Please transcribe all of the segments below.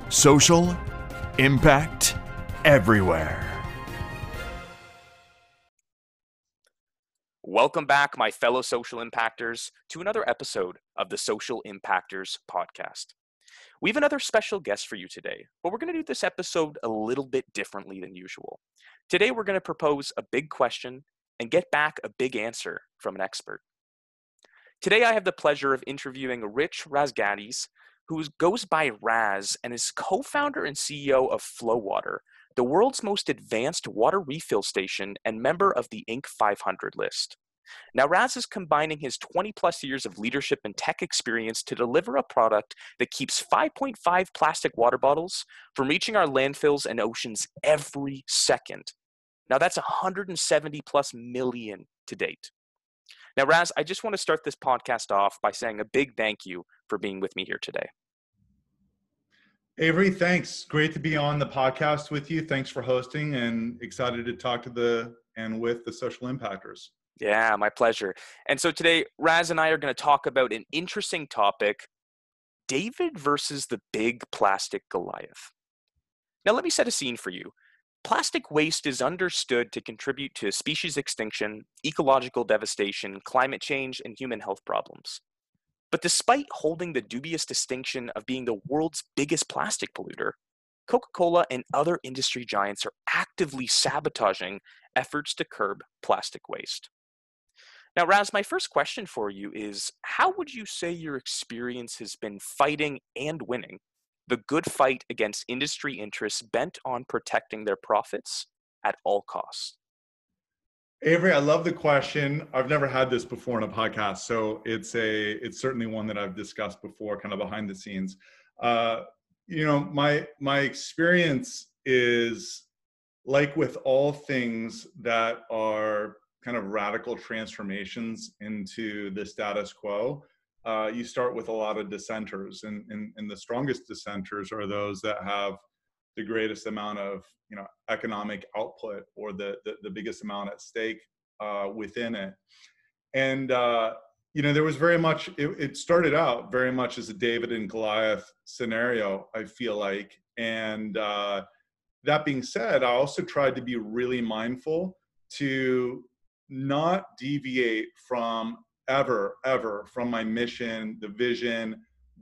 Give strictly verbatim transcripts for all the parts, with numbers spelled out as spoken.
Social impact everywhere. Welcome back, my fellow social impactors, to another episode of the Social Impactors podcast. We have another special guest for you today, but we're going to do this episode a little bit differently than usual. Today, we're going to propose a big question and get back a big answer from an expert. Today, I have the pleasure of interviewing Rich Razgadis, who goes by Raz and is co-founder and C E O of FlowWater, the world's most advanced water refill station and member of the Inc five hundred list. Now, Raz is combining his twenty plus years of leadership and tech experience to deliver a product that keeps five point five plastic water bottles from reaching our landfills and oceans every second. Now, that's one hundred seventy plus million to date. Now, Raz, I just want to start this podcast off by saying a big thank you for being with me here today. Avery, thanks. Great to be on the podcast with you. Thanks for hosting, and excited to talk to the and with the social impactors. Yeah, my pleasure. And so today, Raz and I are going to talk about an interesting topic, David versus the big plastic Goliath. Now, let me set a scene for you. Plastic waste is understood to contribute to species extinction, ecological devastation, climate change, and human health problems. But despite holding the dubious distinction of being the world's biggest plastic polluter, Coca-Cola and other industry giants are actively sabotaging efforts to curb plastic waste. Now, Raz, my first question for you is, how would you say your experience has been fighting and winning the good fight against industry interests bent on protecting their profits at all costs? Avery, I love the question. I've never had this before in a podcast, so it's a it's certainly one that I've discussed before, kind of behind the scenes. Uh, you know, my my experience is like with all things that are kind of radical transformations into the status quo. Uh, you start with a lot of dissenters, and, and and the strongest dissenters are those that have the greatest amount of, you know, economic output, or the the, the biggest amount at stake uh, within it. And uh, you know, there was very much, it, it started out very much as a David and Goliath scenario, I feel like. And uh, that being said, I also tried to be really mindful to not deviate from ever, ever from my mission, the vision,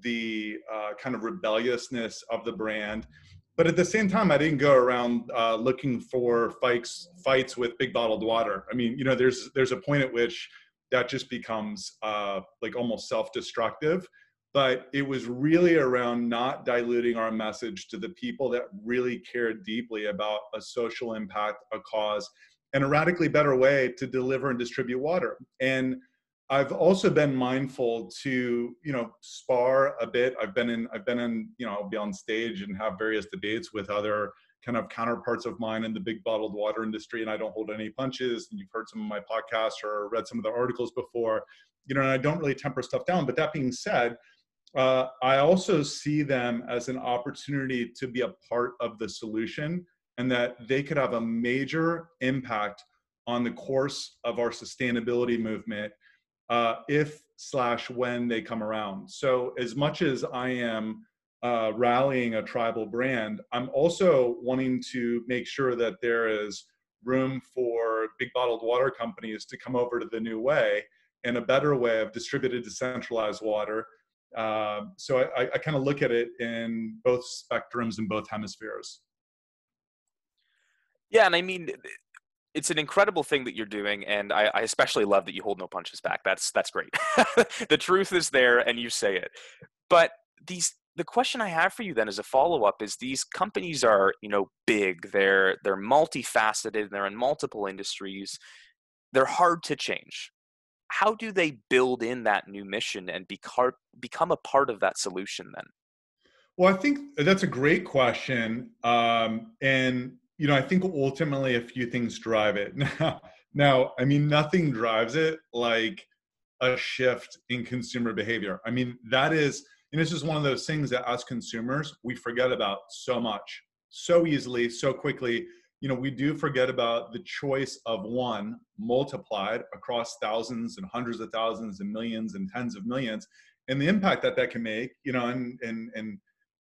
the uh, kind of rebelliousness of the brand. But at the same time, I didn't go around uh, looking for fights fights with big bottled water. I mean, you know, there's there's a point at which that just becomes uh, like almost self-destructive. But it was really around not diluting our message to the people that really cared deeply about a social impact, a cause, and a radically better way to deliver and distribute water. And I've also been mindful to, you know, spar a bit. I've been in, I've been in, you know, I'll be on stage and have various debates with other kind of counterparts of mine in the big bottled water industry, and I don't hold any punches. And you've heard some of my podcasts or read some of the articles before, you know, and I don't really temper stuff down. But that being said, uh, I also see them as an opportunity to be a part of the solution, and that they could have a major impact on the course of our sustainability movement uh, if slash when they come around. So as much as I am uh, rallying a tribal brand, I'm also wanting to make sure that there is room for big bottled water companies to come over to the new way and a better way of distributed decentralized water. Uh, so I, I kind of look at it in both spectrums and both hemispheres. Yeah, and I mean, it's an incredible thing that you're doing, and I, I especially love that you hold no punches back. That's that's great. The truth is there, and you say it. But these, the question I have for you then as a follow-up is, these companies are, you know, big. They're they're multifaceted. They're in multiple industries. They're hard to change. How do they build in that new mission and become become a part of that solution then? Well, I think that's a great question. Um, and, you know, I think ultimately a few things drive it. Now, now, I mean, nothing drives it like a shift in consumer behavior. I mean, that is, and this is one of those things that as consumers, we forget about so much, so easily, so quickly. You know, we do forget about the choice of one multiplied across thousands and hundreds of thousands and millions and tens of millions, and the impact that that can make, you know, and, and, and,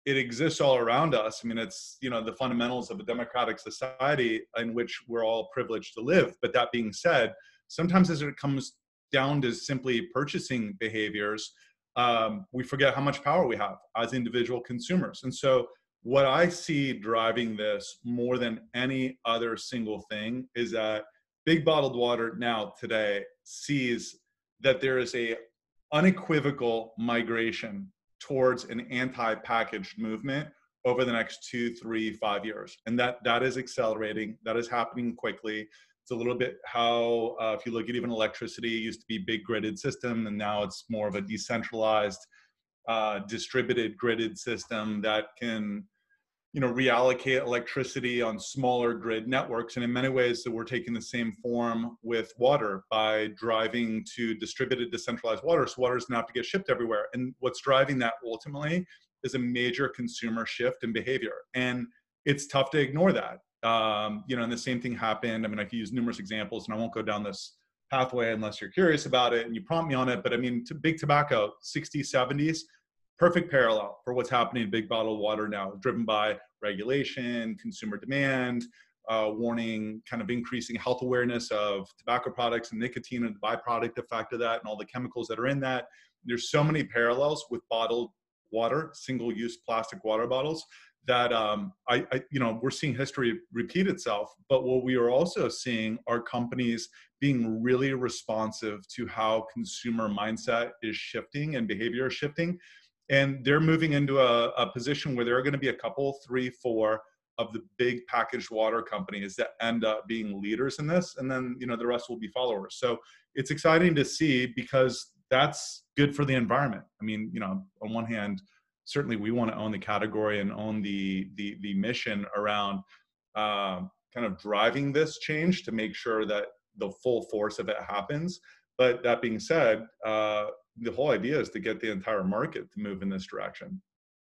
it exists all around us. I mean, it's, you know, the fundamentals of a democratic society in which we're all privileged to live. But that being said, sometimes as it comes down to simply purchasing behaviors, um, we forget how much power we have as individual consumers. And so what I see driving this more than any other single thing is that big bottled water now today sees that there is a unequivocal migration towards an anti-packaged movement over the next two, three, five years. And that that is accelerating, that is happening quickly. It's a little bit how, uh, if you look at even electricity, it used to be big gridded system, and now it's more of a decentralized, uh, distributed gridded system that can, you know, reallocate electricity on smaller grid networks. And in many ways, that we're taking the same form with water by driving to distributed, decentralized water. So water doesn't have to get shipped everywhere. And what's driving that ultimately is a major consumer shift in behavior. And it's tough to ignore that. Um, you know, and the same thing happened. I mean, I could use numerous examples, and I won't go down this pathway unless you're curious about it and you prompt me on it. But I mean, to big tobacco, sixties, seventies, perfect parallel for what's happening in big bottled water now, driven by regulation, consumer demand, uh, warning, kind of increasing health awareness of tobacco products and nicotine and the byproduct effect of that and all the chemicals that are in that. There's so many parallels with bottled water, single-use plastic water bottles, that um, I, I, you know, we're seeing history repeat itself. But what we are also seeing are companies being really responsive to how consumer mindset is shifting and behavior is shifting. And they're moving into a, a position where there are going to be a couple, three, four of the big packaged water companies that end up being leaders in this. And then, you know, the rest will be followers. So it's exciting to see, because that's good for the environment. I mean, you know, on one hand, certainly we want to own the category and own the the, the mission around uh, kind of driving this change to make sure that the full force of it happens. But that being said, uh, the whole idea is to get the entire market to move in this direction.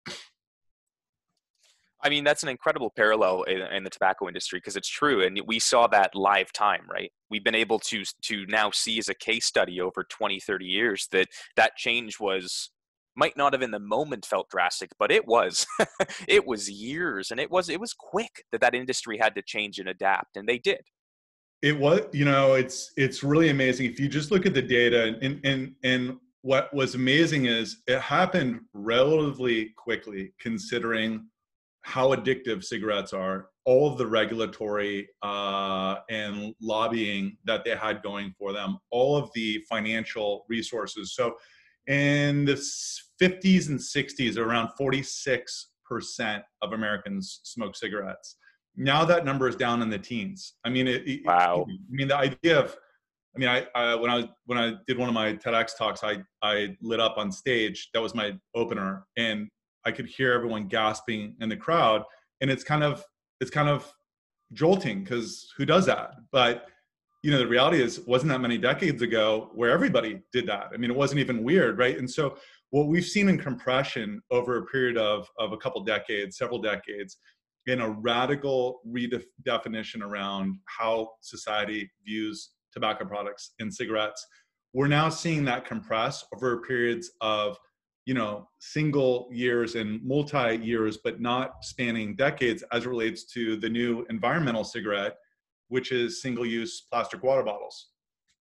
I mean, that's an incredible parallel in, in the tobacco industry, because it's true. And we saw that live time, right? We've been able to, to now see as a case study over twenty, thirty years that that change was, might not have in the moment felt drastic, but it was, it was years, and it was, it was quick that that industry had to change and adapt, and they did. It was, you know, it's, it's really amazing. If you just look at the data, and, and, and what was amazing is it happened relatively quickly, considering how addictive cigarettes are, all of the regulatory uh, and lobbying that they had going for them, all of the financial resources. So in the fifties and sixties, around forty-six percent of Americans smoke cigarettes. Now that number is down in the teens. I mean, it, Wow. I mean, the idea of, I mean, I, I when I when I did one of my TEDx talks, I I lit up on stage. That was my opener, and I could hear everyone gasping in the crowd. And it's kind of it's kind of jolting, because who does that? But you know, the reality is, it wasn't that many decades ago where everybody did that. I mean, it wasn't even weird, right? And so what we've seen in compression over a period of of a couple decades, several decades, in a radical redefinition around how society views tobacco products and cigarettes, we're now seeing that compress over periods of, you know, single years and multi years, but not spanning decades, as it relates to the new environmental cigarette, which is single-use plastic water bottles.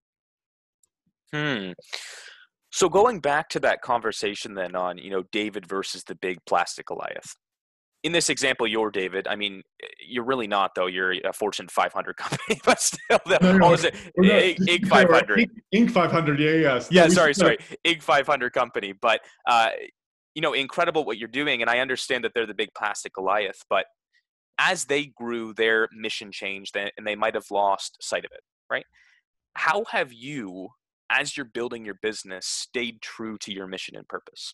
Hmm. So going back to that conversation then on, you know, David versus the big plastic Goliath. In this example, you're David. I mean, you're really not, though. You're a Fortune five hundred company, but still, the, No, no, what was it? I G five hundred. Inc five hundred, yeah, yes. Yeah, No, sorry, sorry. I G five hundred company. But, uh, you know, incredible what you're doing. And I understand that they're the big plastic Goliath. But as they grew, their mission changed, and they might have lost sight of it, right? How have you, as you're building your business, stayed true to your mission and purpose?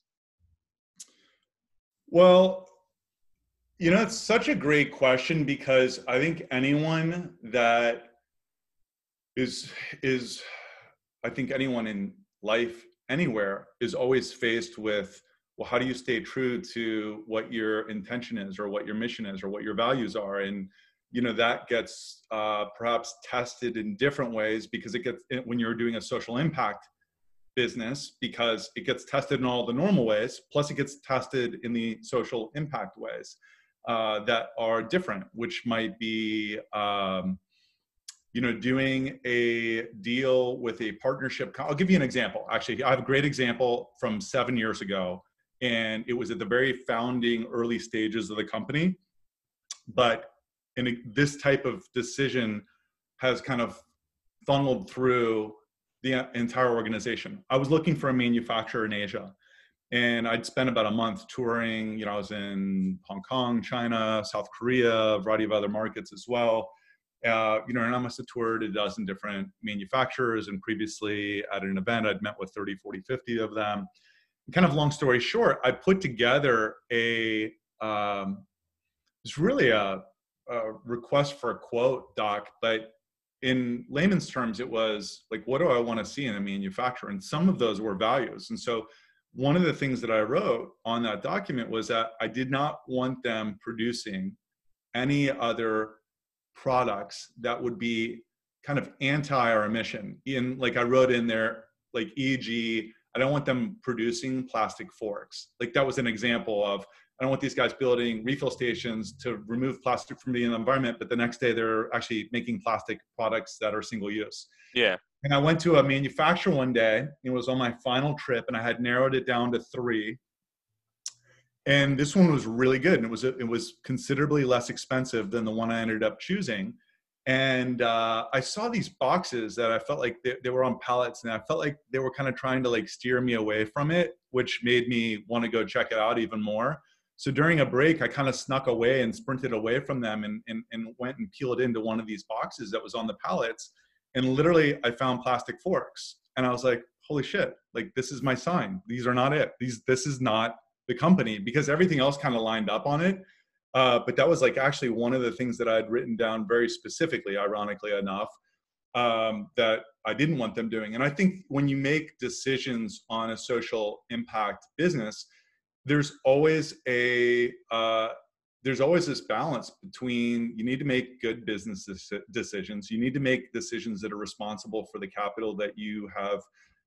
Well, you know, it's such a great question, because I think anyone that is, is, I think anyone in life, anywhere, is always faced with, well, how do you stay true to what your intention is, or what your mission is, or what your values are? And, you know, that gets uh, perhaps tested in different ways, because it gets, when you're doing a social impact business because it gets tested in all the normal ways, plus it gets tested in the social impact ways uh, that are different, which might be, um, you know, doing a deal with a partnership. I'll give you an example. Actually, I have a great example from seven years ago, and it was at the very founding early stages of the company. But in this type of decision has kind of funneled through the entire organization. I was looking for a manufacturer in Asia, and I'd spent about a month touring. You know, I was in Hong Kong, China, South Korea, a variety of other markets as well. Uh, you know, and I must have toured a dozen different manufacturers, and previously at an event, I'd met with thirty, forty, fifty of them. And kind of long story short, I put together a, um, it's really a, a request for a quote doc, but in layman's terms, it was like, what do I want to see in a manufacturer? And some of those were values. And so one of the things that I wrote on that document was that I did not want them producing any other products that would be kind of anti our emission. In, like I wrote in there, like for example, I don't want them producing plastic forks. Like that was an example of, I don't want these guys building refill stations to remove plastic from the environment, but the next day they're actually making plastic products that are single use. Yeah. And I went to a manufacturer one day. It was on my final trip, and I had narrowed it down to three. And this one was really good, and it was it was considerably less expensive than the one I ended up choosing. And uh, I saw these boxes that I felt like they, they were on pallets, and I felt like they were kind of trying to like steer me away from it, which made me want to go check it out even more. So during a break, I kind of snuck away and sprinted away from them and, and, and went and peeled into one of these boxes that was on the pallets. And literally I found plastic forks, and I was like, holy shit, like this is my sign. These are not it. These, this is not the company, because everything else kind of lined up on it. Uh, but that was like actually one of the things that I'd written down very specifically, ironically enough, um, that I didn't want them doing. And I think when you make decisions on a social impact business, there's always a uh, there's always this balance between, you need to make good business decisions. You need to make decisions that are responsible for the capital that you have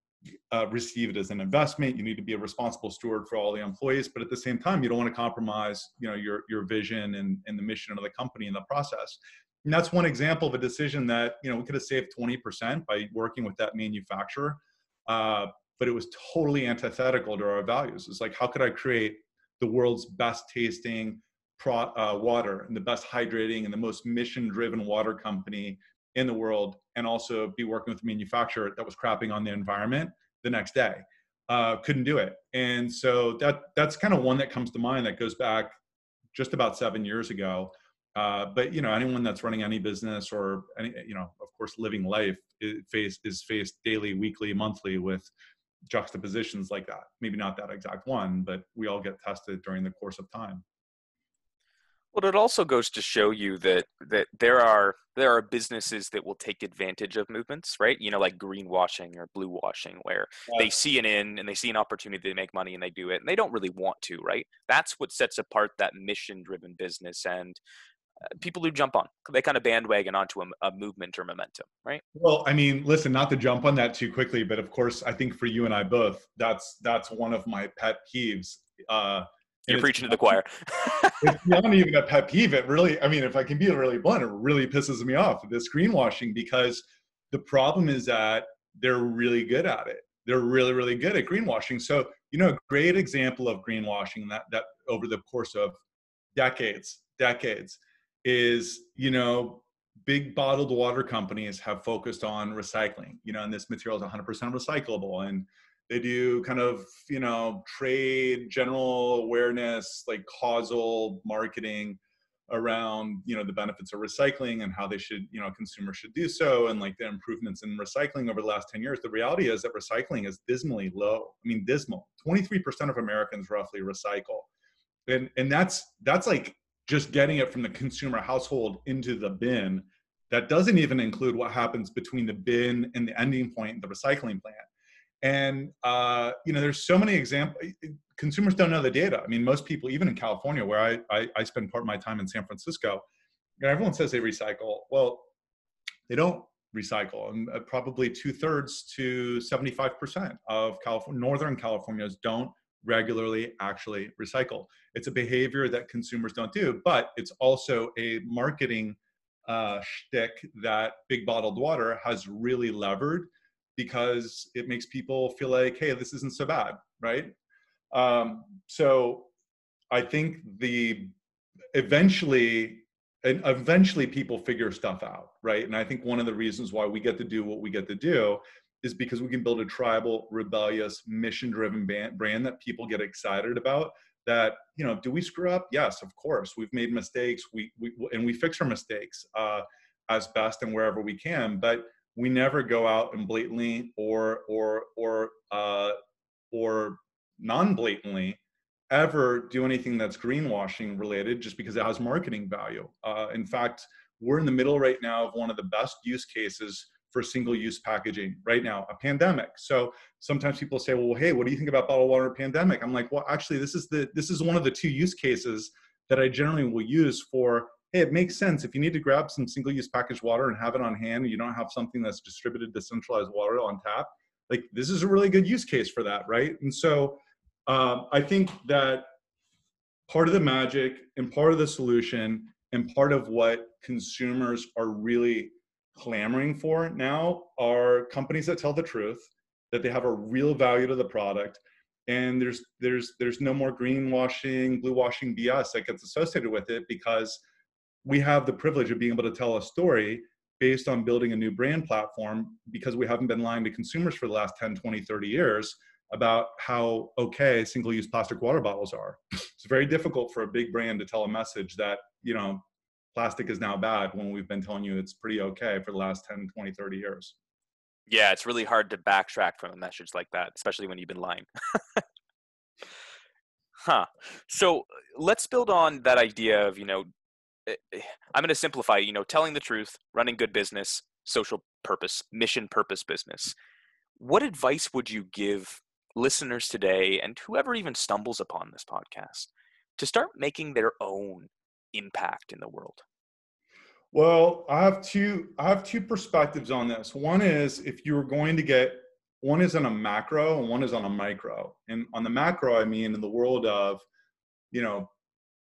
uh, received as an investment. You need to be a responsible steward for all the employees, but at the same time, you don't want to compromise, you know, your your vision and, and the mission of the company in the process. And that's one example of a decision that, you know, we could have saved twenty percent by working with that manufacturer. Uh, but it was totally antithetical to our values. It's like, how could I create the world's best tasting pro, uh, water and the best hydrating and the most mission-driven water company in the world, and also be working with a manufacturer that was crapping on the environment the next day? Uh, couldn't do it. And so that that's kind of one that comes to mind that goes back just about seven years ago. Uh, but, you know, anyone that's running any business or, any, you know, of course, living life is faced, is faced daily, weekly, monthly with juxtapositions like that. Maybe not that exact one, but we all get tested during the course of time. Well, it also goes to show you that that there are there are businesses that will take advantage of movements, right? You know, like greenwashing or blue washing, where Yeah. they see an in and they see an opportunity to make money and they do it, and they don't really want to, right? That's what sets apart that mission-driven business, and uh, people who jump on, they kind of bandwagon onto a, a movement or momentum, right? Well, I mean, listen, not to jump on that too quickly, but of course, I think for you and I both, that's that's one of my pet peeves. Uh, You're preaching to the choir. It's not even a pet peeve. It really, I mean, if I can be really blunt, it really pisses me off, this greenwashing, because the problem is that they're really good at it. They're really, really good at greenwashing. So, you know, a great example of greenwashing that that over the course of decades, decades, is, you know, big bottled water companies have focused on recycling, you know, and this material is one hundred percent recyclable. And they do kind of, you know, trade, general awareness, like causal marketing around, you know, the benefits of recycling and how they should, you know, consumers should do so, and like the improvements in recycling over the last ten years. The reality is that recycling is dismally low. I mean, dismal. twenty-three percent of Americans roughly recycle. And, and that's, that's like just getting it from the consumer household into the bin. That doesn't even include what happens between the bin and the ending point, the recycling plant. And, uh, you know, there's so many examples. Consumers don't know the data. I mean, most people, even in California, where I, I, I spend part of my time in San Francisco, you know, everyone says they recycle. Well, they don't recycle, and uh, probably two thirds to seventy-five percent of California, Northern Californians don't regularly actually recycle. It's a behavior that consumers don't do, but it's also a marketing uh, shtick that Big Bottled Water has really levered, because it makes people feel like, hey, this isn't so bad, right? Um, so I think the eventually, and eventually people figure stuff out, right? And I think one of the reasons why we get to do what we get to do is because we can build a tribal, rebellious, mission-driven brand that people get excited about. That, you know, do we screw up? Yes, of course. We've made mistakes. We, we and we fix our mistakes uh, as best and wherever we can. But we never go out and blatantly or or or uh, or non-blatantly ever do anything that's greenwashing related just because it has marketing value. Uh, in fact, we're in the middle right now of one of the best use cases for single-use packaging right now, a pandemic. So sometimes people say, well, hey, what do you think about bottled water pandemic? I'm like, well, actually, this is the this is one of the two use cases that I generally will use for, hey, it makes sense. If you need to grab some single-use packaged water and have it on hand, and you don't have something that's distributed decentralized water on tap, like this is a really good use case for that, right? And so um, I think that part of the magic and part of the solution and part of what consumers are really clamoring for now are companies that tell the truth, that they have a real value to the product, and there's there's there's no more greenwashing, blue washing B S that gets associated with it, because we have the privilege of being able to tell a story based on building a new brand platform, because we haven't been lying to consumers for the last ten, twenty, thirty years about how okay single-use plastic water bottles are. It's very difficult for a big brand to tell a message that, you know, plastic is now bad when we've been telling you it's pretty okay for the last ten, twenty, thirty years. Yeah, it's really hard to backtrack from a message like that, especially when you've been lying. Huh. So let's build on that idea of, you know, I'm going to simplify, you know, telling the truth, running good business, social purpose, mission purpose business. What advice would you give listeners today, and whoever even stumbles upon this podcast, to start making their own impact in the world? Well, I have two I have two perspectives on this. One is, if you were going to get, one is on a macro and one is on a micro. And on the macro, I mean in the world of, you know,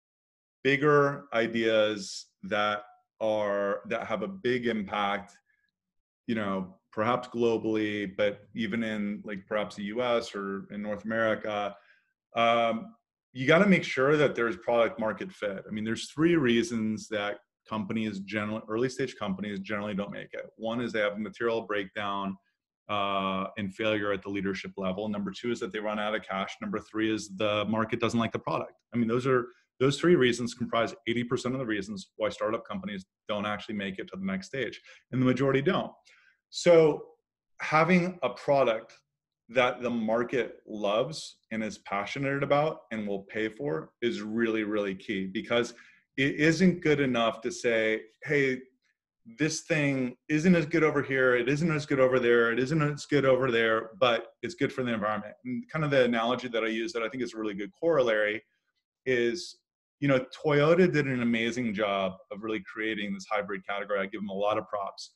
bigger ideas that are that have a big impact, you know, perhaps globally, but even in like perhaps the U S or in North America, um, you got to make sure that there's product market fit. I mean, there's three reasons that companies generally, early stage companies generally don't make it. One is they have a material breakdown uh, and failure at the leadership level. Number two is that they run out of cash. Number three is the market doesn't like the product. I mean, those are those three reasons comprise eighty percent of the reasons why startup companies don't actually make it to the next stage, and the majority don't. So having a product that the market loves and is passionate about and will pay for is really, really key, because it isn't good enough to say, hey, this thing isn't as good over here, it isn't as good over there, it isn't as good over there, but it's good for the environment. And kind of the analogy that I use that I think is a really good corollary is, you know, Toyota did an amazing job of really creating this hybrid category. I give them a lot of props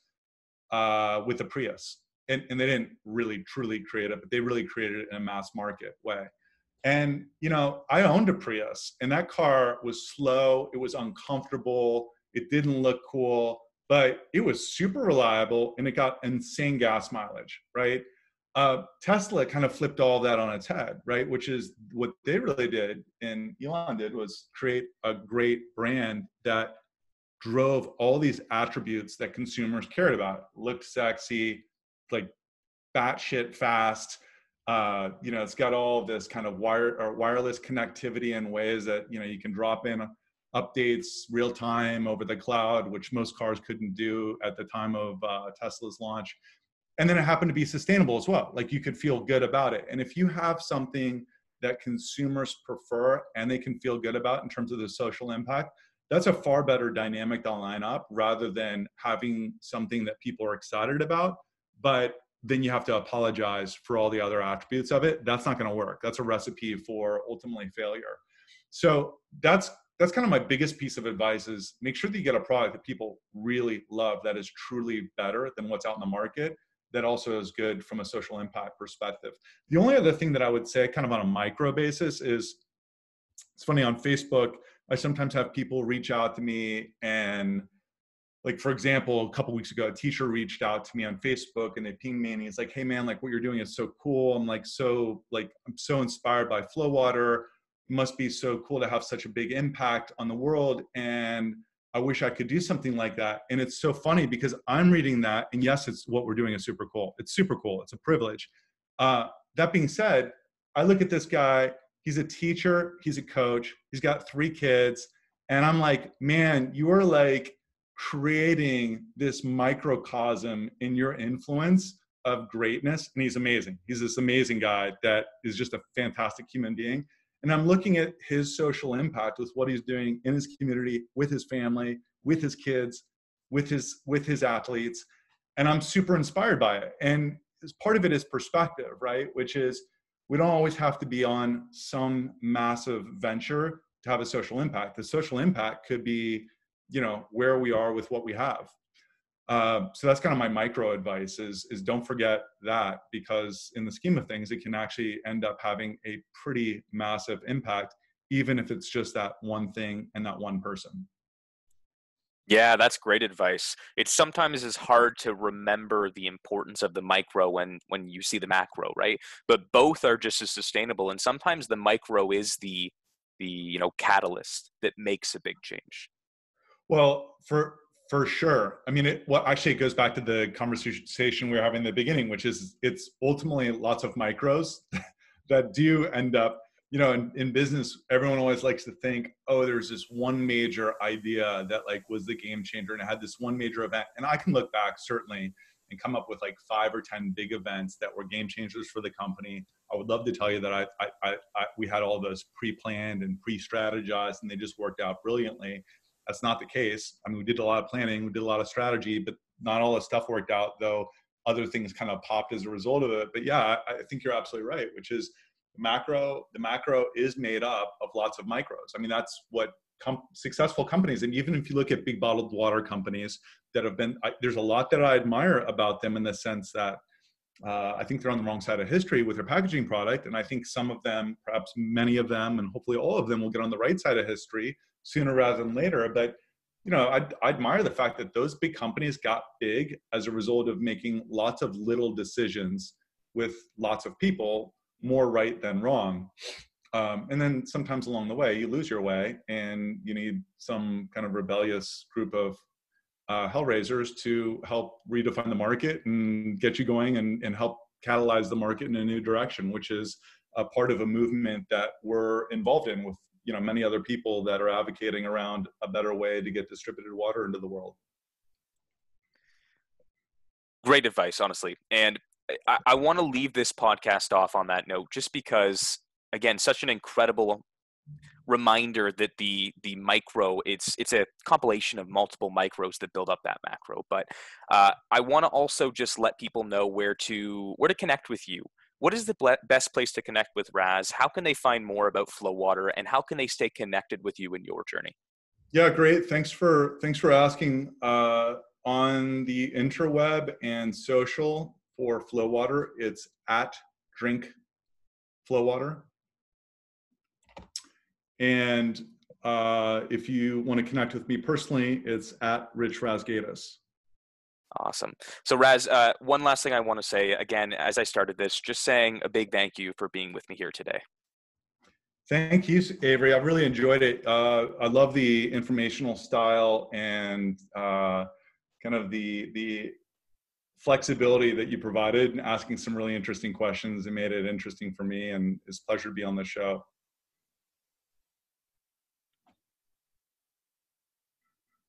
uh, with the Prius. And, and they didn't really truly create it, but they really created it in a mass market way. And, you know, I owned a Prius, and that car was slow, it was uncomfortable, it didn't look cool, but it was super reliable and it got insane gas mileage, right? Uh, Tesla kind of flipped all that on its head, right? Which is what they really did, and Elon did, was create a great brand that drove all these attributes that consumers cared about. Looked sexy, like batshit fast. Uh, you know, it's got all this kind of wire or wireless connectivity in ways that, you know, you can drop in updates real time over the cloud, which most cars couldn't do at the time of uh, Tesla's launch. And then it happened to be sustainable as well. Like, you could feel good about it. And if you have something that consumers prefer and they can feel good about in terms of the social impact, that's a far better dynamic to line up, rather than having something that people are excited about, but then you have to apologize for all the other attributes of it. That's not going to work. That's a recipe for ultimately failure. So that's that's kind of my biggest piece of advice is make sure that you get a product that people really love, that is truly better than what's out in the market, that also is good from a social impact perspective. The only other thing that I would say kind of on a micro basis is, it's funny, on Facebook, I sometimes have people reach out to me, and like, for example, a couple weeks ago, a teacher reached out to me on Facebook and they pinged me and he's like, hey man, like what you're doing is so cool. I'm like, so like, I'm so inspired by FlowWater. It must be so cool to have such a big impact on the world. And I wish I could do something like that. And it's so funny because I'm reading that, and yes, it's what we're doing is super cool. It's super cool. It's a privilege. Uh, that being said, I look at this guy, he's a teacher, he's a coach, he's got three kids. And I'm like, man, you are like creating this microcosm in your influence of greatness. And he's amazing. He's this amazing guy that is just a fantastic human being. And I'm looking at his social impact with what he's doing in his community, with his family, with his kids, with his, with his athletes. And I'm super inspired by it. And as part of it is perspective, right? Which is, we don't always have to be on some massive venture to have a social impact. The social impact could be, you know, where we are with what we have. Uh, so that's kind of my micro advice is, is don't forget that, because in the scheme of things, it can actually end up having a pretty massive impact, even if it's just that one thing and that one person. Yeah, that's great advice. It sometimes is hard to remember the importance of the micro when, when you see the macro, right? But both are just as sustainable. And sometimes the micro is the, the, you know, catalyst that makes a big change. Well, for, for sure. I mean, it, well, actually it goes back to the conversation we were having in the beginning, which is it's ultimately lots of micros that do end up, you know, in, in business, everyone always likes to think, oh, there's this one major idea that like was the game changer and it had this one major event. And I can look back certainly and come up with like five or ten big events that were game changers for the company. I would love to tell you that I, I, I, I we had all those pre-planned and pre-strategized and they just worked out brilliantly. That's not the case. I mean, we did a lot of planning, we did a lot of strategy, but not all the stuff worked out, though other things kind of popped as a result of it. But yeah, I, I think you're absolutely right, which is macro, the macro is made up of lots of micros. I mean, that's what com- successful companies, and even if you look at big bottled water companies that have been, I, there's a lot that I admire about them in the sense that uh, I think they're on the wrong side of history with their packaging product. And I think some of them, perhaps many of them, and hopefully all of them will get on the right side of history sooner rather than later. But, you know, I, I admire the fact that those big companies got big as a result of making lots of little decisions with lots of people, more right than wrong. Um, and then sometimes along the way, you lose your way and you need some kind of rebellious group of uh, hellraisers to help redefine the market and get you going and, and help catalyze the market in a new direction, which is a part of a movement that we're involved in with, you know, many other people that are advocating around a better way to get distributed water into the world. Great advice, honestly. And I, I want to leave this podcast off on that note, just because, again, such an incredible reminder that the the micro, it's it's a compilation of multiple micros that build up that macro. But uh, I want to also just let people know where to where to connect with you. What is the ble- best place to connect with Raz? How can they find more about FlowWater, and how can they stay connected with you in your journey? Yeah, great. Thanks for thanks for asking. Uh, on the interweb and social for FlowWater, it's at Drink FlowWater. And uh, if you want to connect with me personally, it's at Rich Rasgaitis. Awesome. So Raz, uh, one last thing I want to say, again, as I started this, just saying a big thank you for being with me here today. Thank you, Avery. I really enjoyed it. Uh, I love the informational style and uh, kind of the the flexibility that you provided and asking some really interesting questions. It made it interesting for me, and it's a pleasure to be on the show.